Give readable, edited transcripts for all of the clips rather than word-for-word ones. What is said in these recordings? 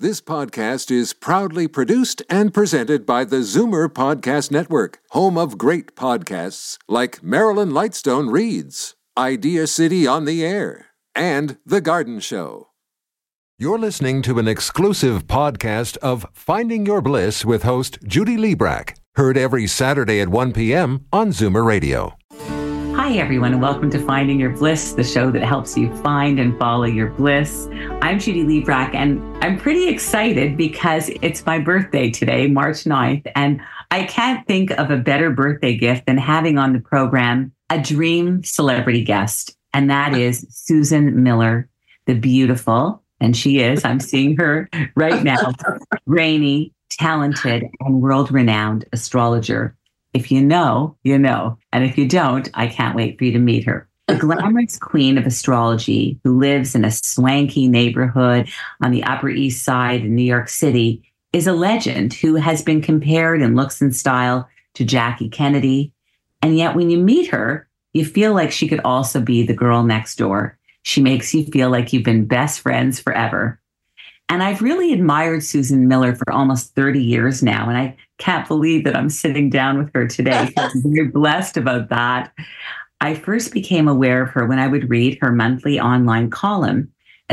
This podcast is proudly produced and presented by the Zoomer Podcast Network, home of great podcasts like Marilyn Lightstone Reads, Idea City on the Air, and The Garden Show. You're listening to an exclusive podcast of Finding Your Bliss with host Judy Librach, heard every Saturday at 1 p.m. on Zoomer Radio. Hi, everyone, and welcome to Finding Your Bliss, the show that helps you find and follow your bliss. I'm Judy Librach, and I'm pretty excited because it's my birthday today, March 9th, and I can't think of a better birthday gift than having on the program a dream celebrity guest, and that is Susan Miller, the beautiful, and she is, I'm seeing her right now, brainy, talented, and world-renowned astrologer. If you know, you know. And if you don't, I can't wait for you to meet her. The glamorous queen of astrology who lives in a swanky neighborhood on the Upper East Side in New York City is a legend who has been compared in looks and style to Jackie Kennedy. And yet when you meet her, you feel like she could also be the girl next door. She makes you feel like you've been best friends forever. And I've really admired Susan Miller for almost 30 years now, and I can't believe that I'm sitting down with her today. I'm very blessed about that. I first became aware of her when I would read her monthly online column,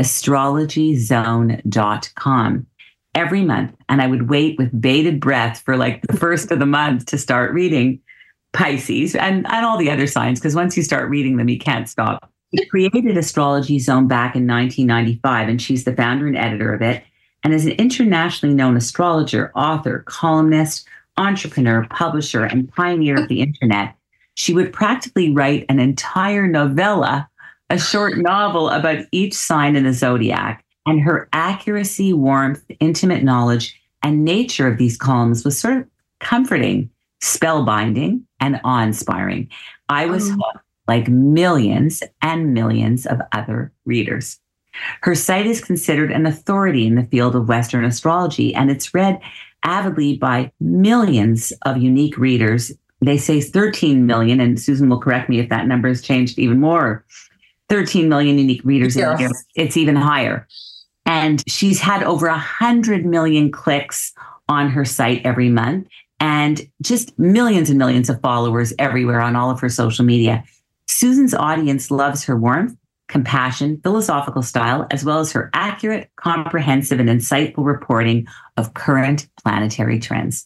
astrologyzone.com, every month. And I would wait with bated breath for like the first of the month to start reading Pisces and all the other signs, because once you start reading them, you can't stop. She created Astrology Zone back in 1995, and she's the founder and editor of it. And as an internationally known astrologer, author, columnist, entrepreneur, publisher, and pioneer of the internet, she would practically write an entire novella, a short novel about each sign in the zodiac. And her accuracy, warmth, intimate knowledge, and nature of these columns was sort of comforting, spellbinding, and awe-inspiring. I was hooked, like millions and millions of other readers. Her site is considered an authority in the field of Western astrology, and it's read avidly by millions of unique readers. They say 13 million, and Susan will correct me if that number has changed even more. 13 million unique readers in a year. It's even higher. And she's had over 100 million clicks on her site every month, and just millions and millions of followers everywhere on all of her social media. Susan's audience loves her warmth, compassion, philosophical style, as well as her accurate, comprehensive, and insightful reporting of current planetary trends.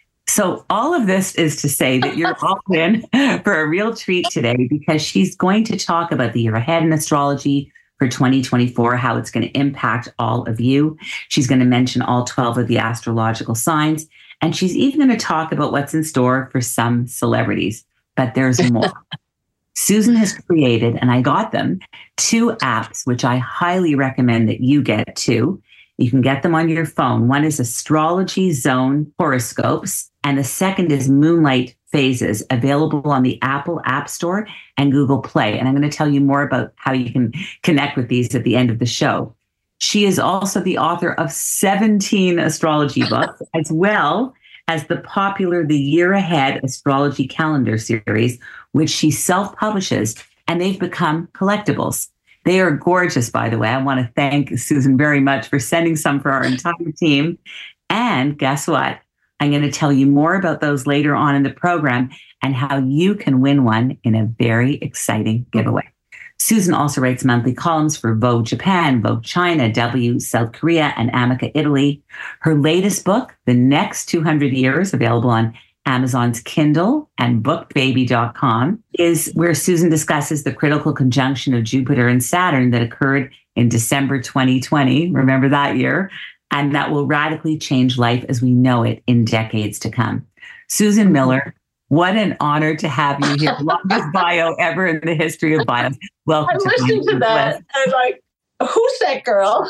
So all of this is to say that you're all in for a real treat today, because she's going to talk about the year ahead in astrology for 2024, how it's going to impact all of you. She's going to mention all 12 of the astrological signs, and she's even going to talk about what's in store for some celebrities. But there's more. Susan has created, and I got them, 2 apps, which I highly recommend that you get too. You can get them on your phone. One is Astrology Zone Horoscopes, and the second is Moonlight Phases, available on the Apple App Store and Google Play. And I'm going to tell you more about how you can connect with these at the end of the show. She is also the author of 17 astrology books, as well as the popular The Year Ahead Astrology Calendar series, which she self-publishes, and they've become collectibles. They are gorgeous, by the way. I want to thank Susan very much for sending some for our entire team. And guess what? I'm going to tell you more about those later on in the program and how you can win one in a very exciting giveaway. Susan also writes monthly columns for Vogue Japan, Vogue China, W South Korea, and Amica Italy. Her latest book, The Next 200 Years, available on Amazon's Kindle and bookbaby.com, is where Susan discusses the critical conjunction of Jupiter and Saturn that occurred in December 2020. Remember that year? And that will radically change life as we know it in decades to come. Susan Miller, what an honor to have you here. Longest bio ever in the history of bios. Welcome. I'm listening to that. And I'm like, who's that girl?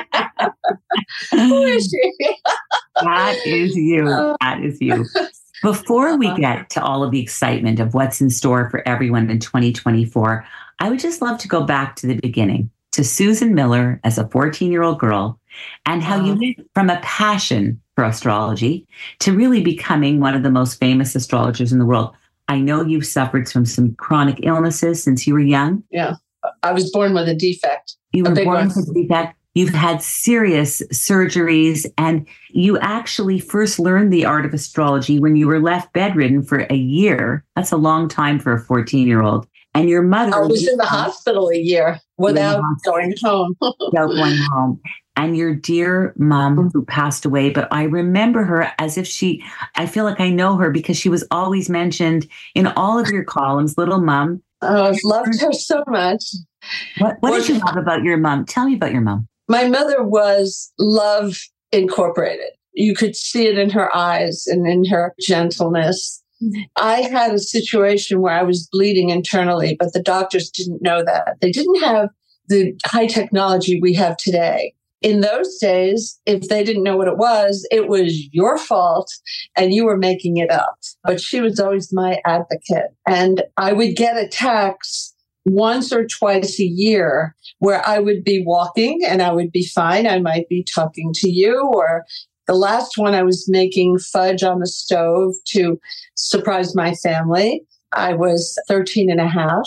Who is she? That is you. That is you. Before we get to all of the excitement of what's in store for everyone in 2024, I would just love to go back to the beginning, to Susan Miller as a 14-year-old girl, and how you went from a passion for astrology to really becoming one of the most famous astrologers in the world. I know you've suffered from some chronic illnesses since you were young. Yeah. I was born with a defect. You were born with a defect. You've had serious surgeries, and you actually first learned the art of astrology when you were left bedridden for a year. That's a long time for a 14-year-old. And your mother... I was in the hospital a year without going home. Without going home. And your dear mom who passed away, but I remember her as if I feel like I know her because she was always mentioned in all of your columns, little mom. Oh, I've loved her so much. What did you love about your mom? Tell me about your mom. My mother was love incorporated. You could see it in her eyes and in her gentleness. I had a situation where I was bleeding internally, but the doctors didn't know that. They didn't have the high technology we have today. In those days, if they didn't know what it was your fault and you were making it up. But she was always my advocate. And I would get attacks once or twice a year where I would be walking and I would be fine. I might be talking to you, or the last one I was making fudge on the stove to surprise my family. I was 13 and a half,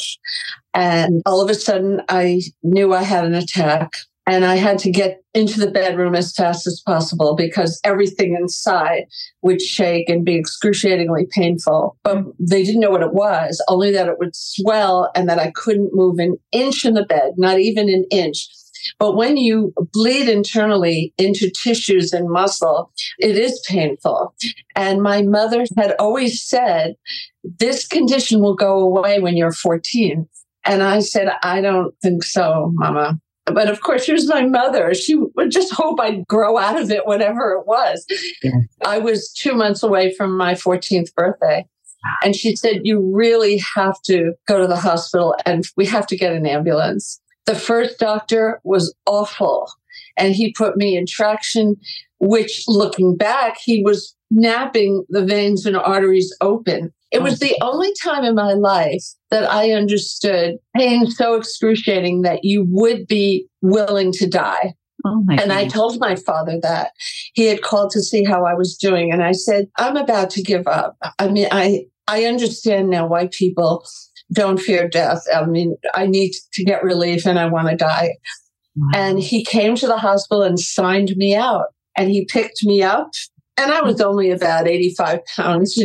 and all of a sudden I knew I had an attack. And I had to get into the bedroom as fast as possible because everything inside would shake and be excruciatingly painful. But they didn't know what it was, only that it would swell and that I couldn't move an inch in the bed, not even an inch. But when you bleed internally into tissues and muscle, it is painful. And my mother had always said, this condition will go away when you're 14. And I said, I don't think so, Mama. But of course, she was my mother. She would just hope I'd grow out of it, whatever it was. Yeah. I was 2 months away from my 14th birthday. And she said, you really have to go to the hospital and we have to get an ambulance. The first doctor was awful. And he put me in traction, which looking back, he was napping the veins and arteries open. It was the only time in my life that I understood pain so excruciating that you would be willing to die. Oh my and I told my father that. He had called to see how I was doing. And I said, I'm about to give up. I mean, I understand now why people don't fear death. I mean, I need to get relief and I want to die. Wow. And he came to the hospital and signed me out. And he picked me up. And I was only about 85 pounds,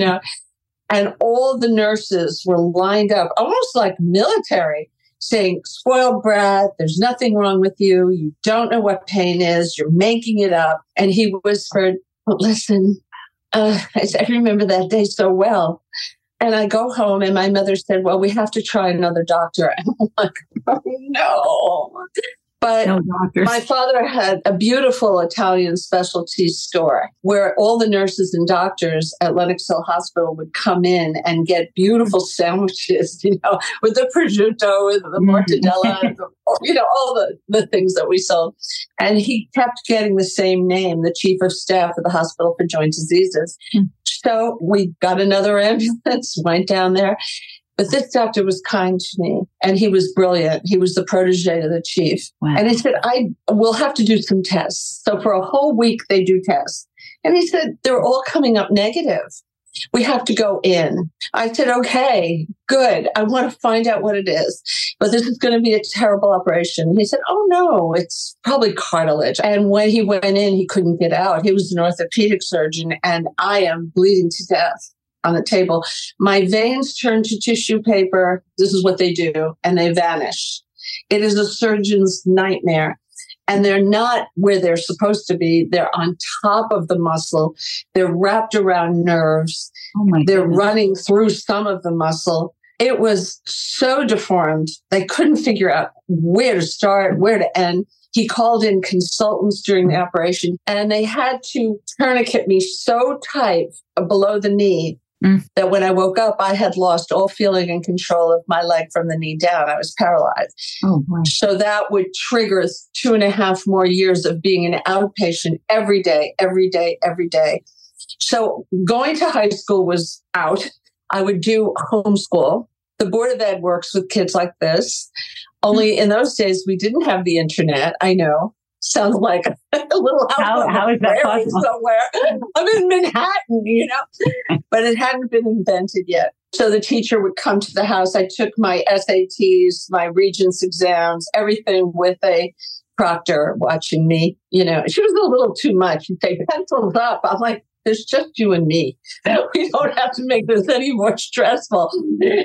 And all the nurses were lined up, almost like military, saying, spoiled brat, there's nothing wrong with you. You don't know what pain is. You're making it up. And he whispered, listen, I remember that day so well. And I go home and my mother said, well, we have to try another doctor. And I'm like, oh, no. But my father had a beautiful Italian specialty store where all the nurses and doctors at Lenox Hill Hospital would come in and get beautiful sandwiches, with the prosciutto and the mortadella, and all the things that we sold. And he kept getting the same name, the chief of staff of the Hospital for Joint Diseases. So we got another ambulance, went down there. But this doctor was kind to me, and he was brilliant. He was the protege of the chief. Wow. And he said, we'll have to do some tests. So for a whole week, they do tests. And he said, they're all coming up negative. We have to go in. I said, okay, good. I want to find out what it is. But this is going to be a terrible operation. He said, oh, no, it's probably cartilage. And when he went in, he couldn't get out. He was an orthopedic surgeon, and I am bleeding to death on the table. My veins turn to tissue paper. This is what they do, and they vanish. It is a surgeon's nightmare. And they're not where they're supposed to be. They're on top of the muscle. They're wrapped around nerves. They're running through some of the muscle. It was so deformed. They couldn't figure out where to start, where to end. He called in consultants during the operation, and they had to tourniquet me so tight below the knee that when I woke up, I had lost all feeling and control of my leg from the knee down. I was paralyzed. Oh, wow. So that would trigger 2.5 more years of being an outpatient every day, every day, every day. So going to high school was out. I would do homeschool. The Board of Ed works with kids like this. Only in those days, we didn't have the internet. I know. Sounds like a little house how is that possible? Somewhere. I'm in Manhattan, but it hadn't been invented yet. So the teacher would come to the house. I took my SATs, my Regents exams, everything with a proctor watching me. She was a little too much. She'd say, pencils up. I'm like, there's just you and me. We don't have to make this any more stressful.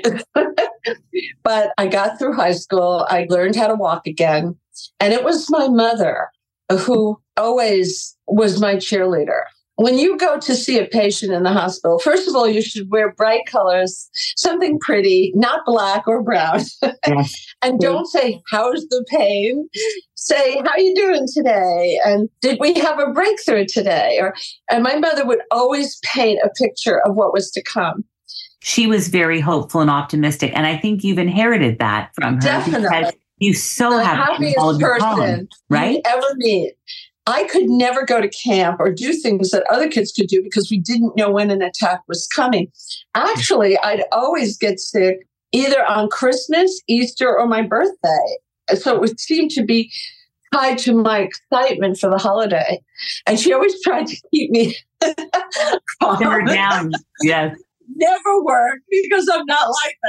But I got through high school. I learned how to walk again. And it was my mother who always was my cheerleader. When you go to see a patient in the hospital, first of all, you should wear bright colors, something pretty, not black or brown. And don't say, how's the pain? Say, how you doing today? And did we have a breakthrough today? And my mother would always paint a picture of what was to come. She was very hopeful and optimistic. And I think you've inherited that from her. Definitely. Because you so the have happiest person right? you ever meet. I could never go to camp or do things that other kids could do because we didn't know when an attack was coming. Actually, I'd always get sick either on Christmas, Easter, or my birthday. So it would seem to be tied to my excitement for the holiday. And she always tried to keep me calm. Simmer down. Yes. Never worked because I'm not like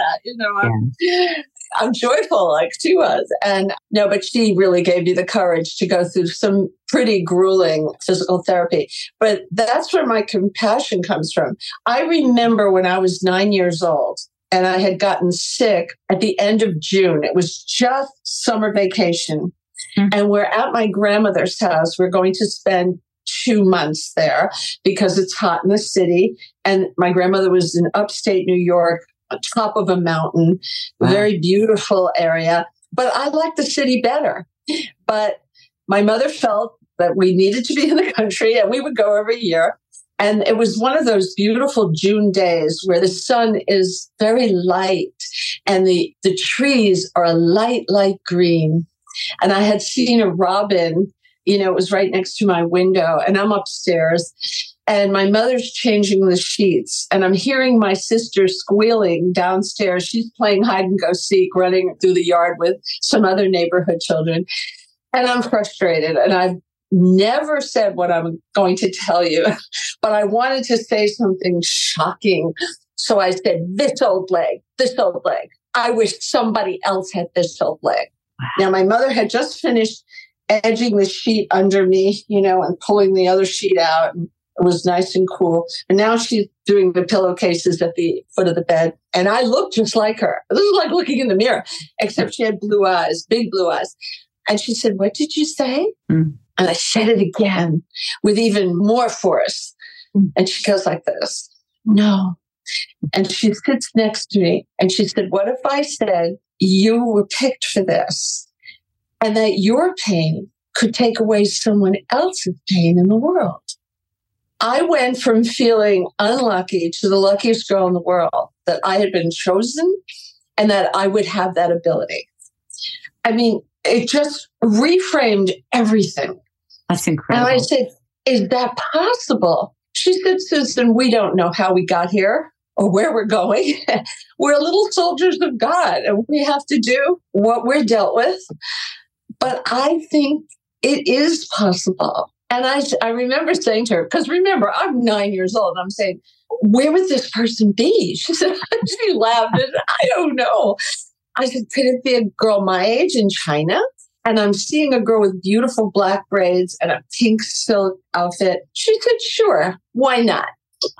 that. I'm joyful like she was. And no, but she really gave me the courage to go through some pretty grueling physical therapy. But that's where my compassion comes from. I remember when I was 9 years old and I had gotten sick at the end of June. It was just summer vacation. Mm-hmm. And we're at my grandmother's house. We're going to spend 2 months there because it's hot in the city. And my grandmother was in upstate New York, on top of a mountain, very beautiful area. But I liked the city better. But my mother felt that we needed to be in the country and we would go every year. And it was one of those beautiful June days where the sun is very light and the trees are a light green. And I had seen a robin, it was right next to my window, and I'm upstairs. And my mother's changing the sheets. And I'm hearing my sister squealing downstairs. She's playing hide and go seek, running through the yard with some other neighborhood children. And I'm frustrated. And I've never said what I'm going to tell you, but I wanted to say something shocking. So I said, this old leg. I wish somebody else had this old leg. Now, my mother had just finished edging the sheet under me, and pulling the other sheet out. And it was nice and cool. And now she's doing the pillowcases at the foot of the bed. And I look just like her. This is like looking in the mirror, except she had blue eyes, big blue eyes. And she said, what did you say? And I said it again with even more force. And she goes like this, no. And she sits next to me. And she said, what if I said you were picked for this and that your pain could take away someone else's pain in the world? I went from feeling unlucky to the luckiest girl in the world, that I had been chosen and that I would have that ability. I mean, it just reframed everything. That's incredible. And I said, is that possible? She said, Susan, we don't know how we got here or where we're going. We're little soldiers of God and we have to do what we're dealt with. But I think it is possible. And I remember saying to her, because remember, I'm 9 years old. I'm saying, where would this person be? She said, she laughed. And I don't know. I said, could it be a girl my age in China? And I'm seeing a girl with beautiful black braids and a pink silk outfit. She said, sure, why not?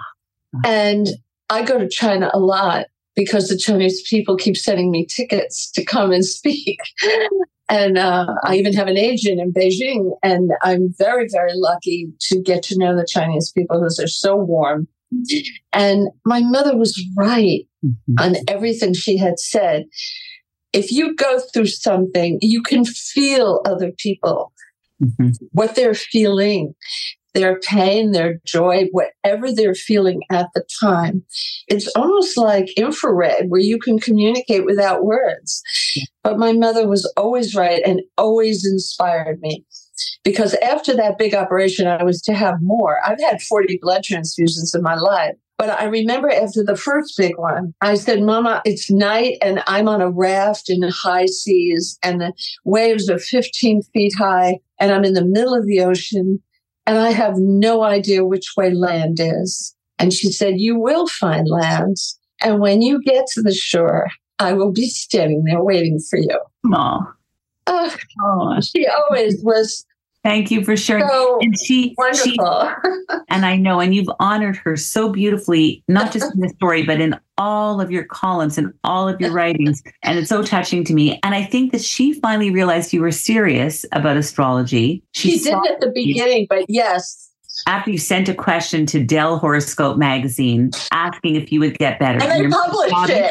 And I go to China a lot because the Chinese people keep sending me tickets to come and speak. And I even have an agent in Beijing, and I'm very, very lucky to get to know the Chinese people because they're so warm. And my mother was right on everything she had said. If you go through something, you can feel other people, what they're feeling, their pain, their joy, whatever they're feeling at the time. It's almost like infrared where you can communicate without words. But my mother was always right and always inspired me. Because after that big operation, I was to have more. I've had 40 blood transfusions in my life. But I remember after the first big one, I said, Mama, it's night and I'm on a raft in high seas and the waves are 15 feet high and I'm in the middle of the ocean and I have no idea which way land is. And she said, you will find land. And when you get to the shore, I will be standing there waiting for you. Aww. She always was. Thank you for sharing. So and she wonderful. And I know, and you've honored her so beautifully, not just in the story, but in all of your columns and all of your writings. And it's so touching to me. And I think that she finally realized you were serious about astrology. She did at the beginning, but yes. After you sent a question to Dell Horoscope magazine asking if you would get better. And they published it.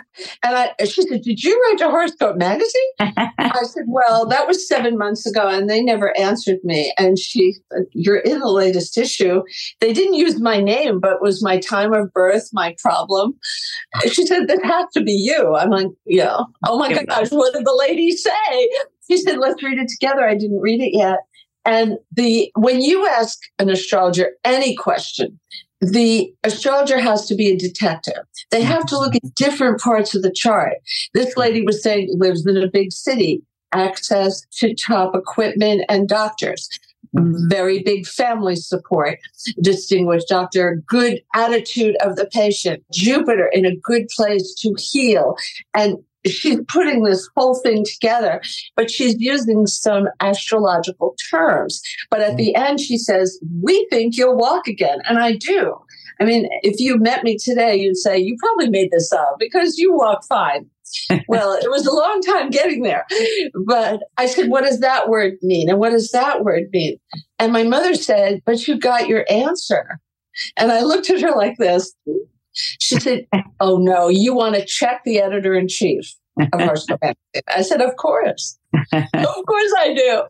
And she said, did you write to Horoscope magazine? I said, well, that was 7 months ago and they never answered me. And she said, you're in the latest issue. They didn't use my name, but it was my time of birth, my problem. She said, that has to be you. I'm like, yeah. Oh my gosh, what did the lady say? She said, let's read it together. I didn't read it yet. And when you ask an astrologer any question, the astrologer has to be a detective. They have to look at different parts of the chart. This lady was saying lives in a big city, access to top equipment and doctors, very big family support, distinguished doctor, good attitude of the patient, Jupiter in a good place to heal. And she's putting this whole thing together, but she's using some astrological terms. But at the end, she says, we think you'll walk again. And I do. I mean, if you met me today, you'd say, you probably made this up because you walk fine. Well, it was a long time getting there. But I said, what does that word mean? And what does that word mean? And my mother said, but you got your answer. And I looked at her like this. She said, oh, no, you want to check the editor-in-chief of Horoscope magazine. I said, of course. Of course I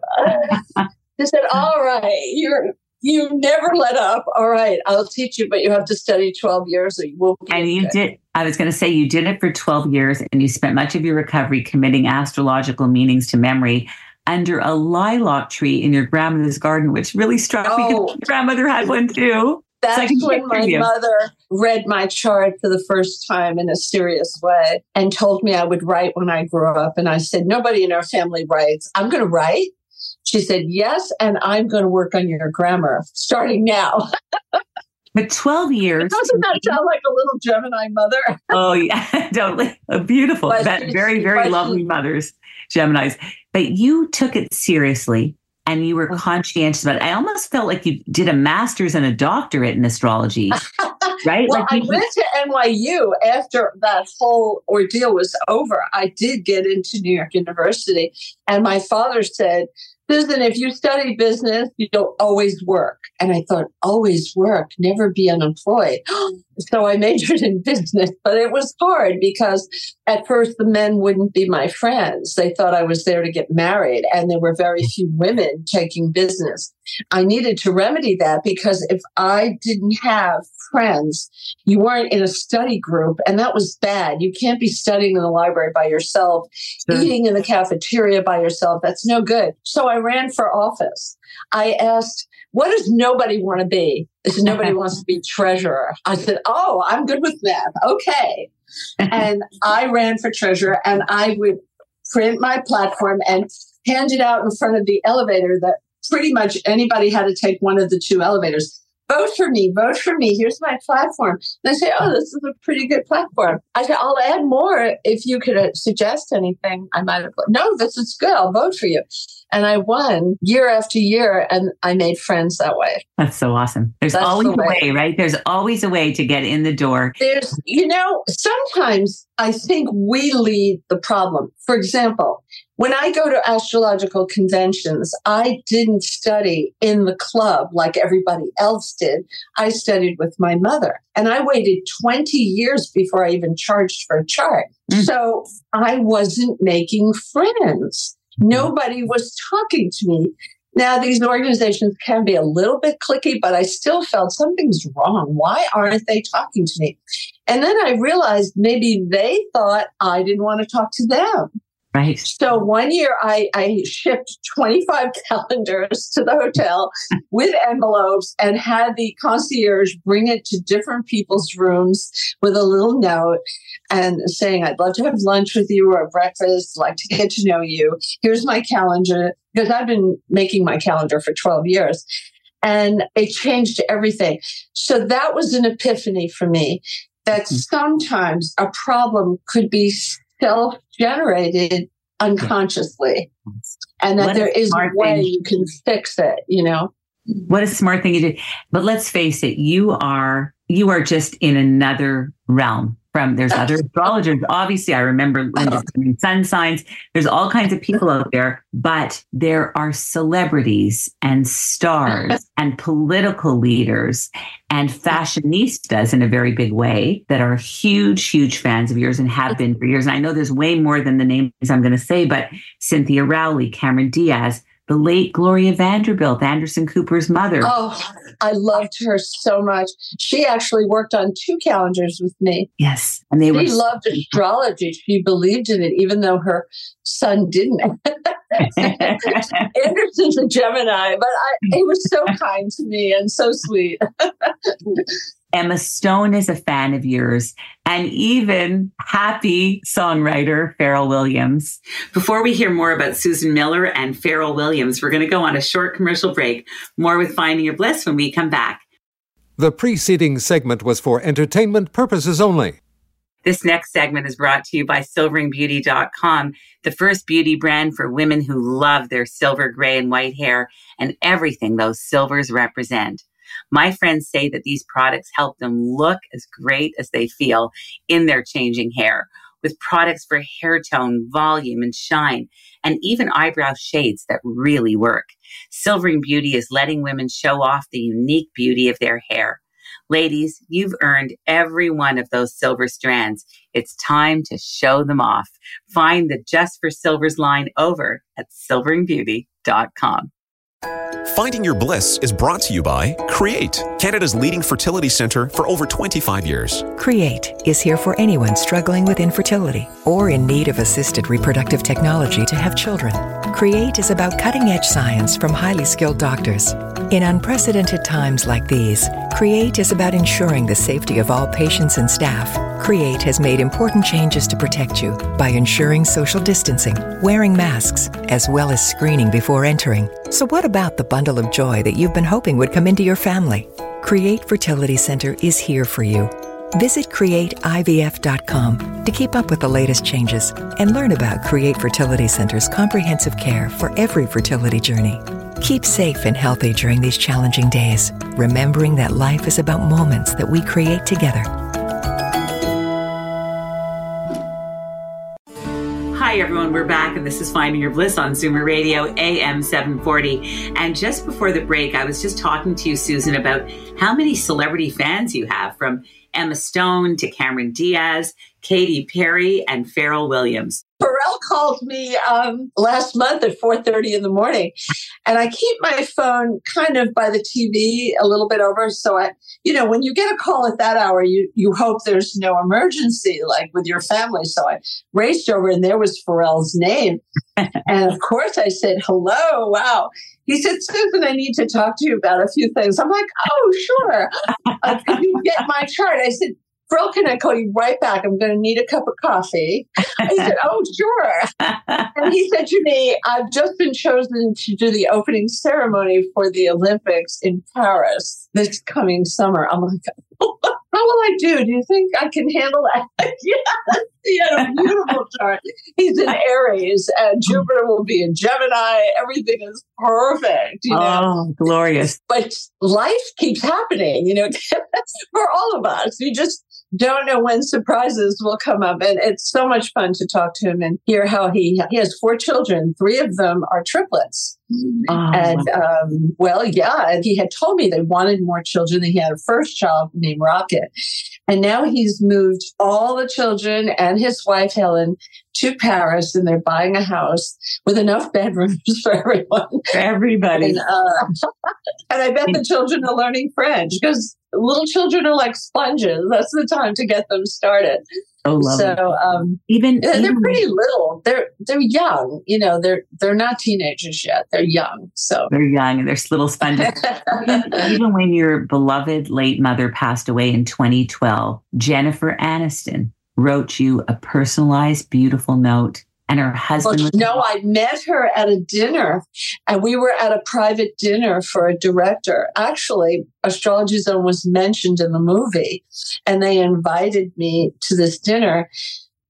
do. She said, all right, you never let up. All right, I'll teach you, but you have to study 12 years or you won't be And you did. I was going to say you did it for 12 years and you spent much of your recovery committing astrological meanings to memory under a lilac tree in your grandmother's garden, which really struck me because your grandmother had one too. That's when my mother read my chart for the first time in a serious way and told me I would write when I grew up. And I said, nobody in our family writes. I'm going to write. She said, yes, and I'm going to work on your grammar starting now. But 12 years. Doesn't that sound like a little Gemini mother? Oh, yeah, totally. Beautiful. Very, very lovely mothers, Geminis. But you took it seriously. And you were conscientious about it. I almost felt like you did a master's and a doctorate in astrology, right? Well, I went to NYU after that whole ordeal was over. I did get into New York University. And my father said, Susan, if you study business, you'll always work. And I thought, always work, never be unemployed. So I majored in business, but it was hard because at first the men wouldn't be my friends. They thought I was there to get married, and there were very few women taking business. I needed to remedy that because if I didn't have friends, you weren't in a study group, and that was bad. You can't be studying in the library by yourself, eating in the cafeteria by yourself. That's no good. So I ran for office. I asked, what does nobody want to be? They said, nobody wants to be treasurer. I said, oh, I'm good with math. Okay. And I ran for treasurer, and I would print my platform and hand it out in front of the elevator that pretty much anybody had to take one of the two elevators. Vote for me, vote for me. Here's my platform. And I say, oh, this is a pretty good platform. I say, I'll add more if you could suggest anything. I might have, no, this is good. I'll vote for you. And I won year after year, and I made friends that way. That's so awesome. There's always a way, right? There's always a way to get in the door. There's, sometimes I think we lead the problem. For example, when I go to astrological conventions, I didn't study in the club like everybody else did. I studied with my mother, and I waited 20 years before I even charged for a chart. So I wasn't making friends. Nobody was talking to me. Now, these organizations can be a little bit cliquey, but I still felt something's wrong. Why aren't they talking to me? And then I realized maybe they thought I didn't want to talk to them. Right. So one year I shipped 25 calendars to the hotel with envelopes and had the concierge bring it to different people's rooms with a little note and saying, I'd love to have lunch with you or breakfast, like to get to know you. Here's my calendar, because I've been making my calendar for 12 years. And it changed everything. So that was an epiphany for me that sometimes a problem could be self-generated unconsciously, and that there is a way you can fix it, What a smart thing you did. But let's face it, you are just in another realm. There's other astrologers. Obviously, I remember Linda sun signs. There's all kinds of people out there, but there are celebrities and stars and political leaders and fashionistas in a very big way that are huge, huge fans of yours and have been for years. And I know there's way more than the names I'm going to say, but Cynthia Rowley, Cameron Diaz, the late Gloria Vanderbilt, Anderson Cooper's mother. Oh, I loved her so much. She actually worked on 2 calendars with me. Yes. And she loved astrology. She believed in it, even though her son didn't. Anderson's a Gemini, but he was so kind to me and so sweet. Emma Stone is a fan of yours, and even happy songwriter Pharrell Williams. Before we hear more about Susan Miller and Pharrell Williams, we're going to go on a short commercial break. More with Finding Your Bliss when we come back. The preceding segment was for entertainment purposes only. This next segment is brought to you by SilveringBeauty.com, the first beauty brand for women who love their silver, gray, and white hair and everything those silvers represent. My friends say that these products help them look as great as they feel in their changing hair, with products for hair tone, volume, and shine, and even eyebrow shades that really work. Silvering Beauty is letting women show off the unique beauty of their hair. Ladies, you've earned every one of those silver strands. It's time to show them off. Find the Just for Silvers line over at SilveringBeauty.com. Finding Your Bliss is brought to you by Create, Canada's leading fertility centre for over 25 years. Create is here for anyone struggling with infertility or in need of assisted reproductive technology to have children. Create is about cutting-edge science from highly skilled doctors. In unprecedented times like these, Create is about ensuring the safety of all patients and staff. Create has made important changes to protect you by ensuring social distancing, wearing masks, as well as screening before entering. So what about the bundle of joy that you've been hoping would come into your family? Create Fertility Center is here for you. Visit CreateIVF.com to keep up with the latest changes and learn about Create Fertility Center's comprehensive care for every fertility journey. Keep safe and healthy during these challenging days, remembering that life is about moments that we create together. Hi, everyone. We're back, and this is Finding Your Bliss on Zoomer Radio, AM 740. And just before the break, I was just talking to you, Susan, about how many celebrity fans you have, from Emma Stone to Cameron Diaz, Katy Perry, and Pharrell Williams. Pharrell called me last month at 4:30 in the morning, and I keep my phone kind of by the TV a little bit over. So when you get a call at that hour, you hope there's no emergency, like with your family. So I raced over, and there was Pharrell's name. And of course I said, hello, wow. He said, Susan, I need to talk to you about a few things. I'm like, oh, sure. Can you get my chart? I said, Pharrell, can I call you right back? I'm going to need a cup of coffee. I said, oh, sure. And he said to me, I've just been chosen to do the opening ceremony for the Olympics in Paris this coming summer. I'm like, how will I do? Do you think I can handle that? Yes. He had a beautiful chart. He's in Aries, and Jupiter will be in Gemini. Everything is perfect. Oh, glorious. But life keeps happening, for all of us. We just don't know when surprises will come up. And it's so much fun to talk to him and hear how he has 4 children. 3 of them are triplets. Oh, and, and he had told me they wanted more children. He had a first child named Rocket. And now he's moved all the children and his wife, Helen, to Paris, and they're buying a house with enough bedrooms for everyone. For everybody. And I bet the children are learning French, because little children are like sponges. That's the time to get them started. Oh, lovely. They're pretty little. They're young. They're not teenagers yet. They're young. So they're young and they're little sponges. Even when your beloved late mother passed away in 2012, Jennifer Aniston wrote you a personalized, beautiful note. And her husband I met her at a dinner, and we were at a private dinner for a director. Actually, Astrology Zone was mentioned in the movie, and they invited me to this dinner.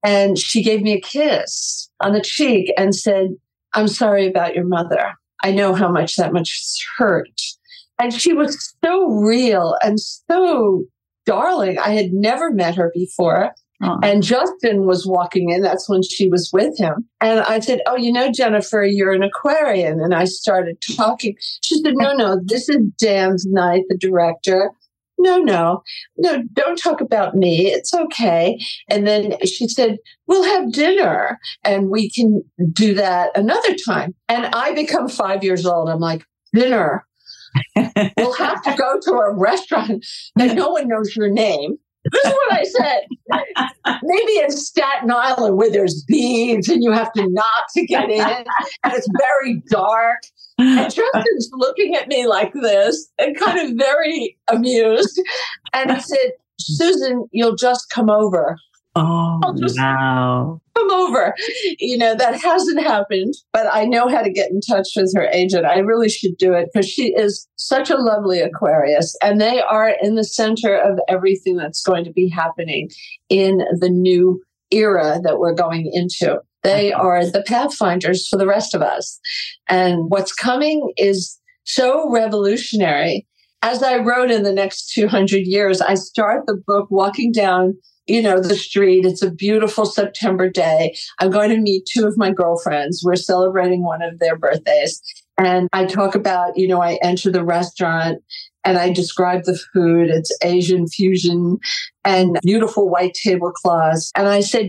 And she gave me a kiss on the cheek and said, I'm sorry about your mother. I know how much that much hurt. And she was so real and so darling. I had never met her before. Oh. And Justin was walking in. That's when she was with him. And I said, oh, you know, Jennifer, you're an Aquarian. And I started talking. She said, no, this is Dan's Knight, the director. No, don't talk about me. It's okay. And then she said, we'll have dinner and we can do that another time. And I become 5 years old. I'm like, dinner. We'll have to go to a restaurant that no one knows your name. This is what I said. Maybe in Staten Island where there's beads and you have to knock to get in and it's very dark. And Justin's looking at me like this and kind of very amused. And he said, Susan, you'll just come over. Oh, wow. Come over. You know, that hasn't happened, but I know how to get in touch with her agent. I really should do it because she is such a lovely Aquarius. And they are in the center of everything that's going to be happening in the new era that we're going into. They are the pathfinders for the rest of us. And what's coming is so revolutionary. As I wrote in the next 200 years, I start the book walking down, the street. It's a beautiful September day. I'm going to meet two of my girlfriends. We're celebrating one of their birthdays. And I talk about, I enter the restaurant and I describe the food. It's Asian fusion and beautiful white tablecloths. And I said,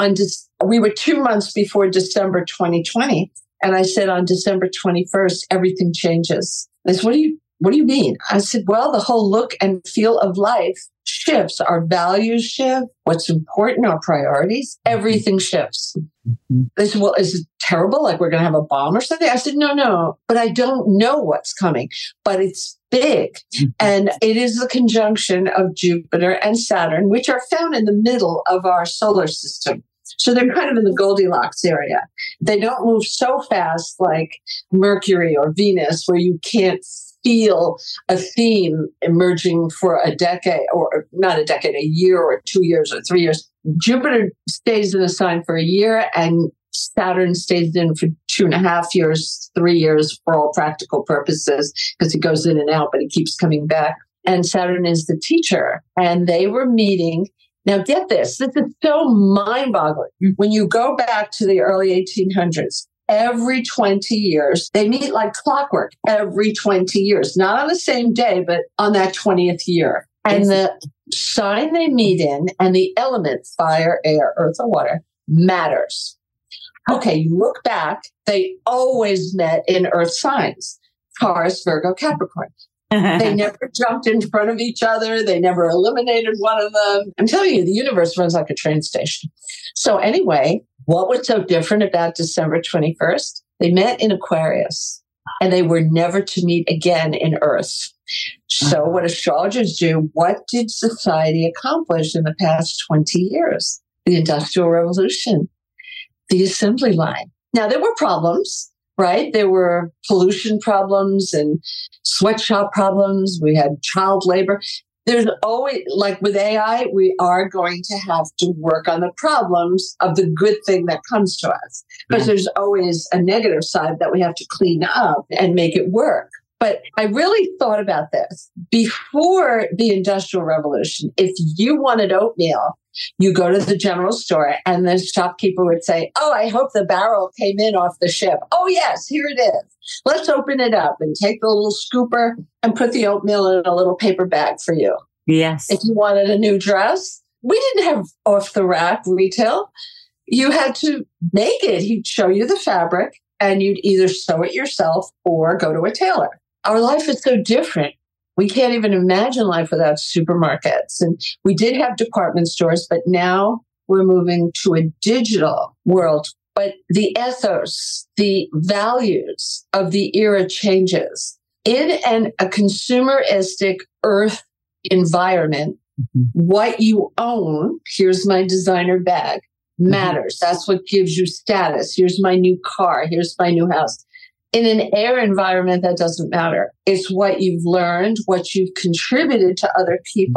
we were 2 months before December 2020. And I said, on December 21st, everything changes. They said, what do you mean? I said, well, the whole look and feel of life shifts. Our values shift. What's important, our priorities, everything shifts. They said, well, is it terrible? Like we're going to have a bomb or something? I said, no, but I don't know what's coming, but it's big. And it is the conjunction of Jupiter and Saturn, which are found in the middle of our solar system. So they're kind of in the Goldilocks area. They don't move so fast like Mercury or Venus, where you can't feel a theme emerging for a decade, or not a decade, a year or 2 years or 3 years. Jupiter stays in a sign for a year and Saturn stays in for 2.5 years, 3 years for all practical purposes, because it goes in and out, but it keeps coming back. And Saturn is the teacher. And they were meeting. Now get this is so mind-boggling. When you go back to the early 1800s, every 20 years, they meet like clockwork every 20 years, not on the same day, but on that 20th year. And the sign they meet in and the element, fire, air, earth, or water, matters. Okay, you look back, they always met in earth signs, Taurus, Virgo, Capricorn. They never jumped in front of each other. They never eliminated one of them. I'm telling you, the universe runs like a train station. So anyway, what was so different about December 21st? They met in Aquarius and they were never to meet again in Earth. So what astrologers do, what did society accomplish in the past 20 years? The Industrial Revolution, the assembly line. Now, there were problems, right? There were pollution problems and sweatshop problems. We had child labor. There's always, like with AI, we are going to have to work on the problems of the good thing that comes to us. Because there's always a negative side that we have to clean up and make it work. But I really thought about this. Before the Industrial Revolution, if you wanted oatmeal, you go to the general store and the shopkeeper would say, oh, I hope the barrel came in off the ship. Oh, yes, here it is. Let's open it up and take the little scooper and put the oatmeal in a little paper bag for you. Yes. If you wanted a new dress, we didn't have off-the-rack retail. You had to make it. He'd show you the fabric and you'd either sew it yourself or go to a tailor. Our life is so different. We can't even imagine life without supermarkets. And we did have department stores, but now we're moving to a digital world. But the ethos, the values of the era changes. In a consumeristic earth environment, what you own, here's my designer bag, matters. That's what gives you status. Here's my new car. Here's my new house. In an air environment, that doesn't matter. It's what you've learned, what you've contributed to other people.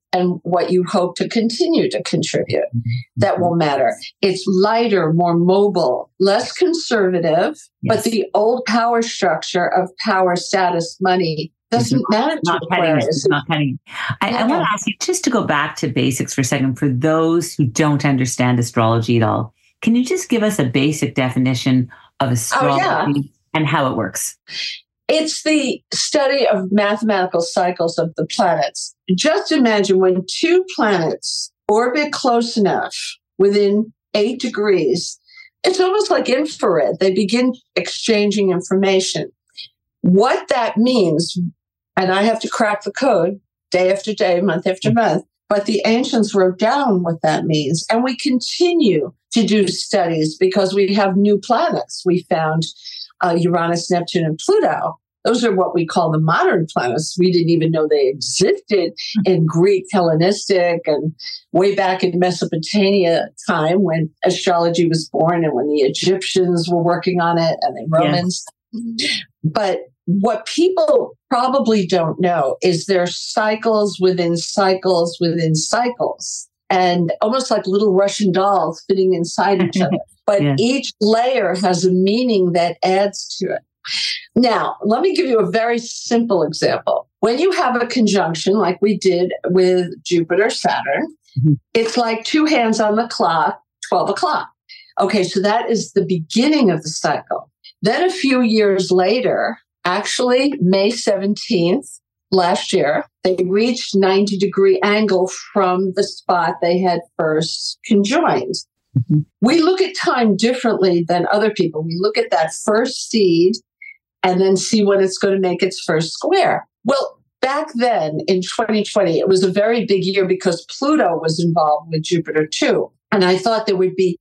and what you hope to continue to contribute that will matter. It's lighter, more mobile, less conservative, but the old power structure of power, status, money doesn't matter. Not cutting. I want to ask you just to go back to basics for a second for those who don't understand astrology at all. Can you just give us a basic definition of astrology and how it works? It's the study of mathematical cycles of the planets. Just imagine when two planets orbit close enough within 8 degrees, it's almost like infrared. They begin exchanging information. What that means, and I have to crack the code day after day, month after month, but the ancients wrote down what that means. And we continue to do studies because we have new planets. We found Uranus, Neptune, and Pluto. Those are what we call the modern planets. We didn't even know they existed in Greek, Hellenistic, and way back in Mesopotamia time when astrology was born and when the Egyptians were working on it and the Romans. Yes. But what people probably don't know is there are cycles within cycles within cycles, and almost like little Russian dolls fitting inside each other. But each layer has a meaning that adds to it. Now, let me give you a very simple example. When you have a conjunction like we did with Jupiter, Saturn, it's like 2 hands on the clock, 12 o'clock. Okay, so that is the beginning of the cycle. Then a few years later, actually May 17th last year, they reached 90-degree angle from the spot they had first conjoined. We look at time differently than other people. We look at that first seed and then see when it's going to make its first square. Well, back then in 2020, it was a very big year because Pluto was involved with Jupiter too. And I thought there would be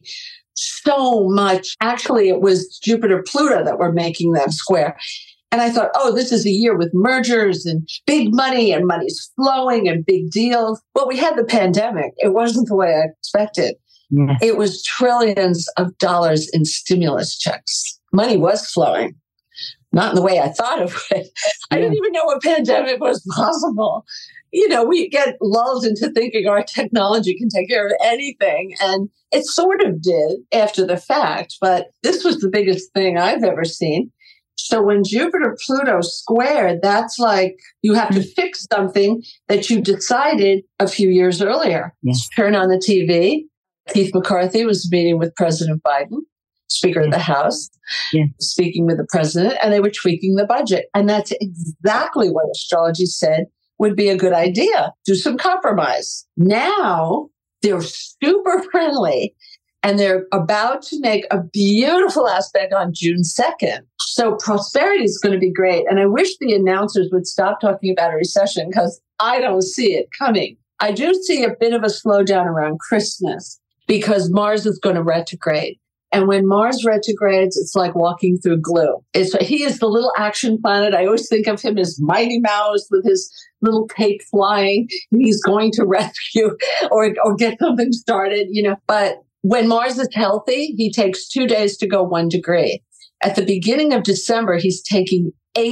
so much. Actually, it was Jupiter, Pluto that were making that square. And I thought, oh, this is a year with mergers and big money and money's flowing and big deals. Well, we had the pandemic. It wasn't the way I expected. Yes. It was trillions of dollars in stimulus checks. Money was flowing, not in the way I thought it would. I didn't even know a pandemic was possible. You know, we get lulled into thinking our technology can take care of anything. And it sort of did after the fact, but this was the biggest thing I've ever seen. So when Jupiter, Pluto squared, that's like you have to fix something that you decided a few years earlier. Yes. Turn on the TV. Keith McCarthy was meeting with President Biden, Speaker of the House, speaking with the president, and they were tweaking the budget. And that's exactly what astrology said would be a good idea. Do some compromise. Now they're super friendly and they're about to make a beautiful aspect on June 2nd. So prosperity is going to be great. And I wish the announcers would stop talking about a recession because I don't see it coming. I do see a bit of a slowdown around Christmas because Mars is going to retrograde. And when Mars retrogrades, it's like walking through glue. He is the little action planet. I always think of him as Mighty Mouse with his little cape flying. And he's going to rescue or get something started, you know. But when Mars is healthy, he takes 2 days to go 1 degree. At the beginning of December, he's taking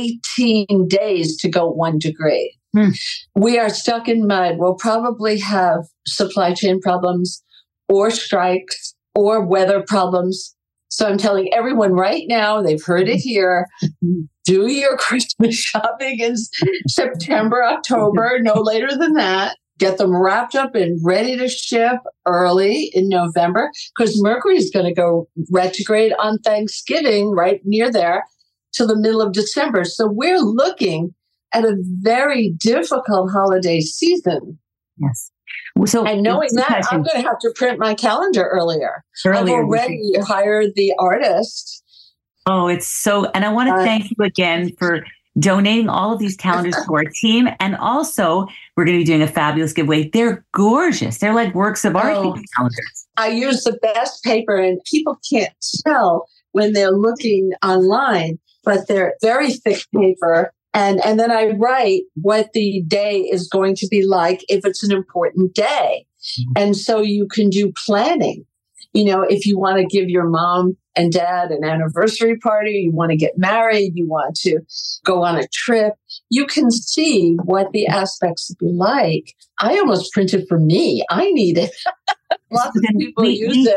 18 days to go 1 degree. We are stuck in mud. We'll probably have supply chain problems or strikes or weather problems. So I'm telling everyone right now, they've heard it here, do your Christmas shopping in September, October, no later than that. Get them wrapped up and ready to ship early in November because Mercury is going to go retrograde on Thanksgiving right near there till the middle of December. So we're looking at a very difficult holiday season. Yes. So, and knowing that, I'm going to have to print my calendar earlier. I've already hired the artist. Oh, it's so, and I want to thank you again for donating all of these calendars to our team. And also, we're going to be doing a fabulous giveaway. They're gorgeous. They're like works of art, these calendars. I use the best paper, and people can't tell when they're looking online, but they're very thick paper. And then I write what the day is going to be like if it's an important day. And so you can do planning. You know, if you want to give your mom and dad an anniversary party, you want to get married, you want to go on a trip, you can see what the aspects would be like. I almost printed for me. I need it. Lots of people use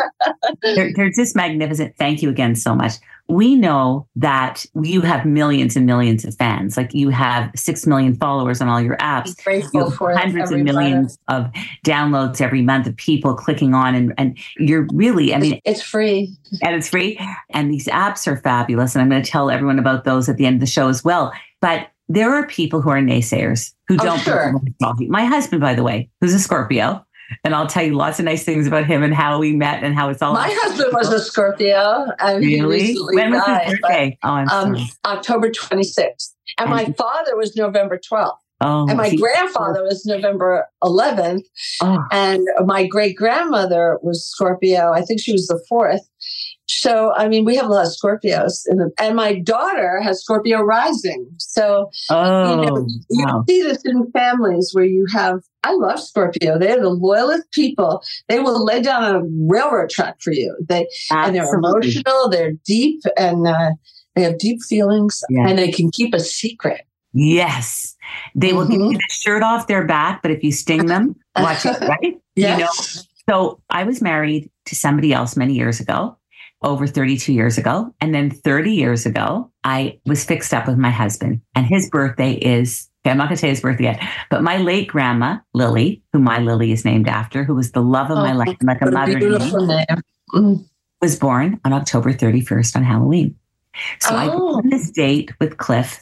it. They're just magnificent. Thank you again so much. We know that you have millions and millions of fans. Like you have 6 million followers on all your apps. I'm grateful for hundreds of millions of downloads every month of people clicking on. And you're really, it's free. And it's free. And these apps are fabulous. And I'm going to tell everyone about those at the end of the show as well. But there are people who are naysayers who don't. Sure. My husband, by the way, who's a Scorpio. And I'll tell you lots of nice things about him and how we met and how it's all. My husband was a Scorpio. And really? When was his birthday? October 26th. And my father was November 12th. Oh, and my grandfather was November 11th. Oh. And my great-grandmother was Scorpio. I think she was the 4th. So, we have a lot of Scorpios. And my daughter has Scorpio rising. So, you see this in families where you have, I love Scorpio. They're the loyalist people. They will lay down a railroad track for you. And they're emotional, they're deep, and they have deep feelings, and they can keep a secret. Yes. They will give you the shirt off their back, but if you sting them, watch it, right? Yes. So I was married to somebody else many years ago. Over 32 years ago. And then 30 years ago, I was fixed up with my husband. And his birthday is, I'm not going to say his birthday yet, but my late grandma, Lily, who my Lily is named after, who was the love of my life, like a mother to me, was born on October 31st on Halloween. So I got this date with Cliff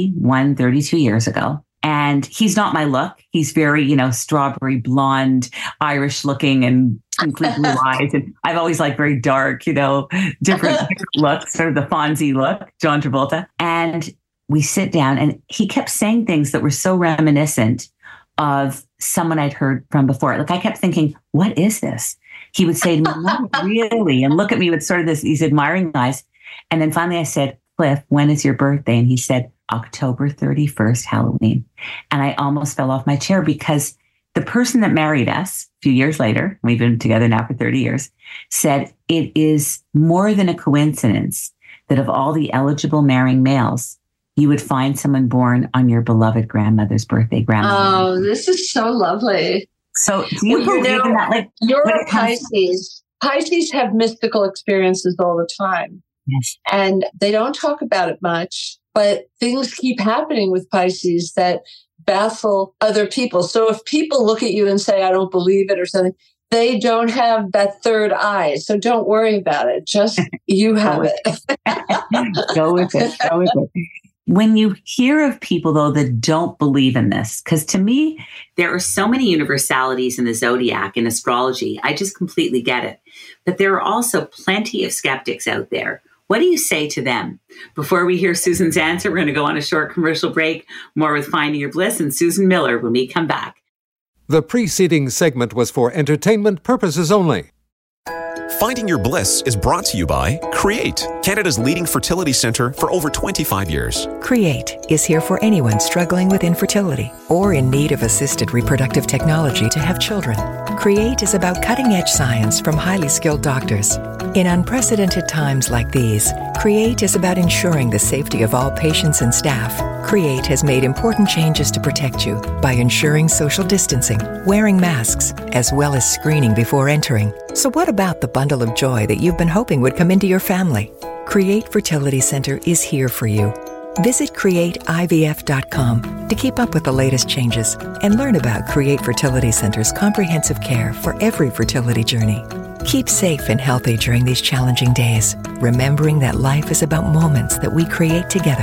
32 years ago. And he's not my look. He's very, strawberry blonde, Irish looking and completely blue eyes. And I've always liked very dark, different looks, sort of the Fonzie look, John Travolta. And we sit down and he kept saying things that were so reminiscent of someone I'd heard from before. Like I kept thinking, what is this? He would say to me, not really. And look at me with sort of these admiring eyes. And then finally I said, Cliff, when is your birthday? And he said, October 31st, Halloween. And I almost fell off my chair because the person that married us a few years later, we've been together now for 30 years, said it is more than a coincidence that of all the eligible marrying males, you would find someone born on your beloved grandmother's birthday. Oh, this is so lovely. So do you believe in that? Like, you're a Pisces. Pisces have mystical experiences all the time. Yes. And they don't talk about it much. But things keep happening with Pisces that baffle other people. So if people look at you and say, I don't believe it or something, they don't have that third eye. So don't worry about it. Just you have it. Go with it. When you hear of people, though, that don't believe in this, because to me, there are so many universalities in the zodiac and astrology. I just completely get it. But there are also plenty of skeptics out there. What do you say to them? Before we hear Susan's answer, we're going to go on a short commercial break. More with Finding Your Bliss and Susan Miller when we come back. The preceding segment was for entertainment purposes only. Finding Your Bliss is brought to you by Create, Canada's leading fertility centre for over 25 years. Create is here for anyone struggling with infertility or in need of assisted reproductive technology to have children. Create is about cutting-edge science from highly skilled doctors. In unprecedented times like these, Create is about ensuring the safety of all patients and staff. Create has made important changes to protect you by ensuring social distancing, wearing masks, as well as screening before entering. So what about the bundle of joy that you've been hoping would come into your family? Create Fertility Center is here for you. Visit CreateIVF.com to keep up with the latest changes and learn about Create Fertility Center's comprehensive care for every fertility journey. Keep safe and healthy during these challenging days, remembering that life is about moments that we create together.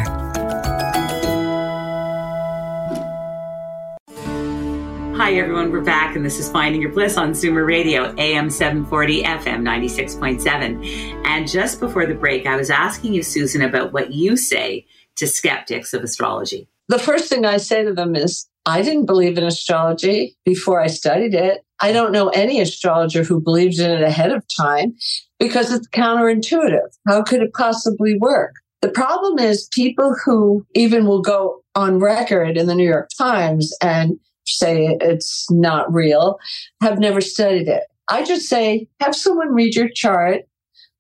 Hi, everyone. We're back, and this is Finding Your Bliss on Zoomer Radio, AM 740, FM 96.7. And just before the break, I was asking you, Susan, about what you say to skeptics of astrology. The first thing I say to them is, I didn't believe in astrology before I studied it. I don't know any astrologer who believes in it ahead of time because it's counterintuitive. How could it possibly work? The problem is people who even will go on record in the New York Times and say it's not real have never studied it. I just say, have someone read your chart,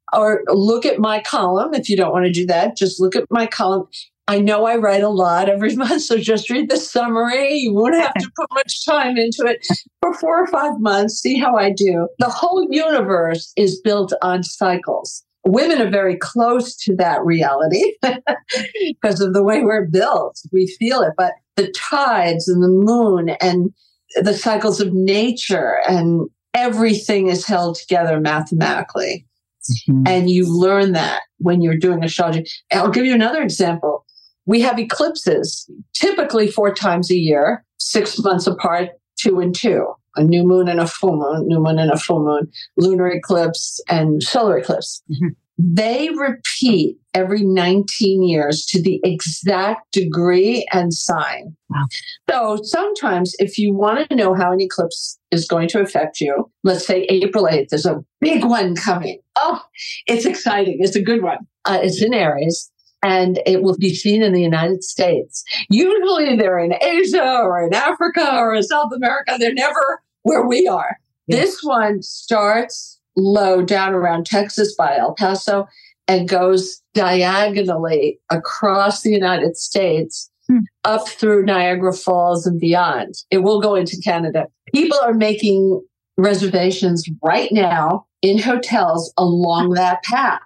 Or look at my column. If you don't want to do that, just look at my column. I know I write a lot every month, so just read the summary. You won't have to put much time into it for 4 or 5 months. See how I do. The whole universe is built on cycles. Women are very close to that reality because of the way we're built. We feel it. But the tides and the moon and the cycles of nature and everything is held together mathematically. Mm-hmm. And you learn that when you're doing astrology. I'll give you another example. We have eclipses, typically 4 times a year, 6 months apart, 2 and 2, a new moon and a full moon, new moon and a full moon, lunar eclipse and solar eclipse. Mm-hmm. They repeat every 19 years to the exact degree and sign. Wow. So sometimes if you want to know how an eclipse is going to affect you, let's say April 8th, there's a big one coming. Oh, it's exciting. It's a good one. It's in Aries. And it will be seen in the United States. Usually they're in Asia or in Africa or in South America. They're never where we are. Yeah. This one starts low down around Texas by El Paso and goes diagonally across the United States up through Niagara Falls and beyond. It will go into Canada. People are making reservations right now in hotels along that path.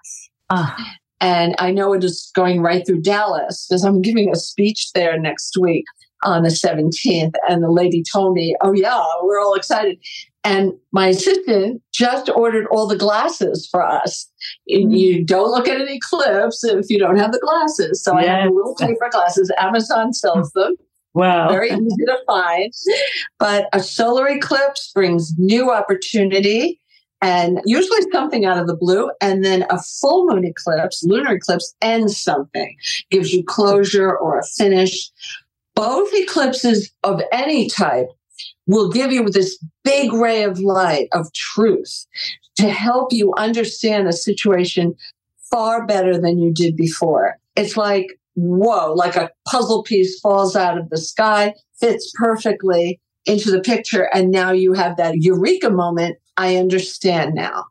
And I know it is going right through Dallas because I'm giving a speech there next week on the 17th. And the lady told me, oh, yeah, we're all excited. And my assistant just ordered all the glasses for us. You don't look at an eclipse if you don't have the glasses. So I have the little paper glasses. Amazon sells them. Wow. Very easy to find. But a solar eclipse brings new opportunity. And usually something out of the blue, and then a full moon eclipse, lunar eclipse, ends something, gives you closure or a finish. Both eclipses of any type will give you this big ray of light, of truth, to help you understand a situation far better than you did before. It's like, whoa, like a puzzle piece falls out of the sky, fits perfectly into the picture, and now you have that eureka moment. I understand now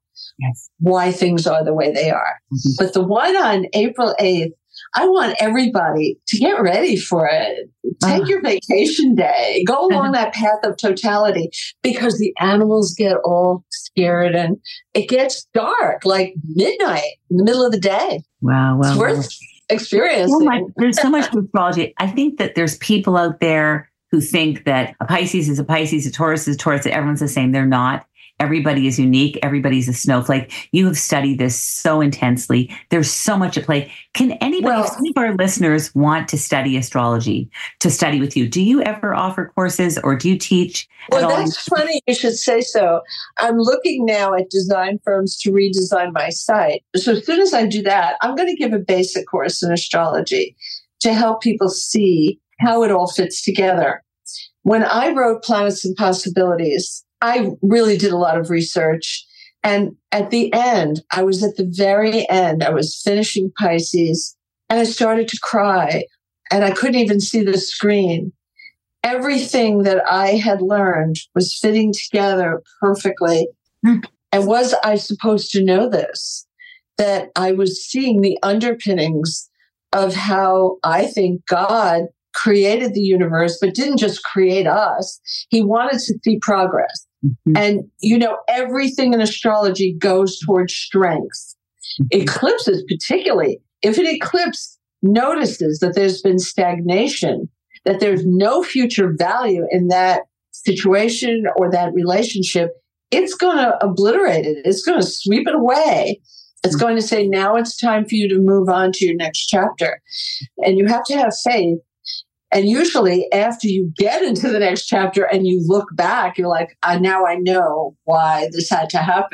why things are the way they are. Mm-hmm. But the one on April 8th, I want everybody to get ready for it. Take your vacation day. Go along that path of totality because the animals get all scared and it gets dark, like midnight in the middle of the day. Wow. It's worth experiencing. There's so much to astrology. I think that there's people out there who think that a Pisces is a Pisces, a Taurus is a Taurus, that everyone's the same. They're not. Everybody is unique. Everybody's a snowflake. You have studied this so intensely. There's so much at play. Can anybody, if some of our listeners want to study astrology, to study with you, do you ever offer courses or do you teach? Well, that's funny. You should say so. I'm looking now at design firms to redesign my site. So as soon as I do that, I'm going to give a basic course in astrology to help people see how it all fits together. When I wrote Planets and Possibilities, I really did a lot of research. And at the end, I was at the very end, I was finishing Pisces and I started to cry and I couldn't even see the screen. Everything that I had learned was fitting together perfectly. And was I supposed to know this? That I was seeing the underpinnings of how I think God created the universe, but didn't just create us. He wanted to see progress. Mm-hmm. And, everything in astrology goes towards strength. Mm-hmm. Eclipses, particularly, if an eclipse notices that there's been stagnation, that there's no future value in that situation or that relationship, it's going to obliterate it. It's going to sweep it away. It's going to say, now it's time for you to move on to your next chapter. And you have to have faith. And usually after you get into the next chapter and you look back, you're like, now I know why this had to happen,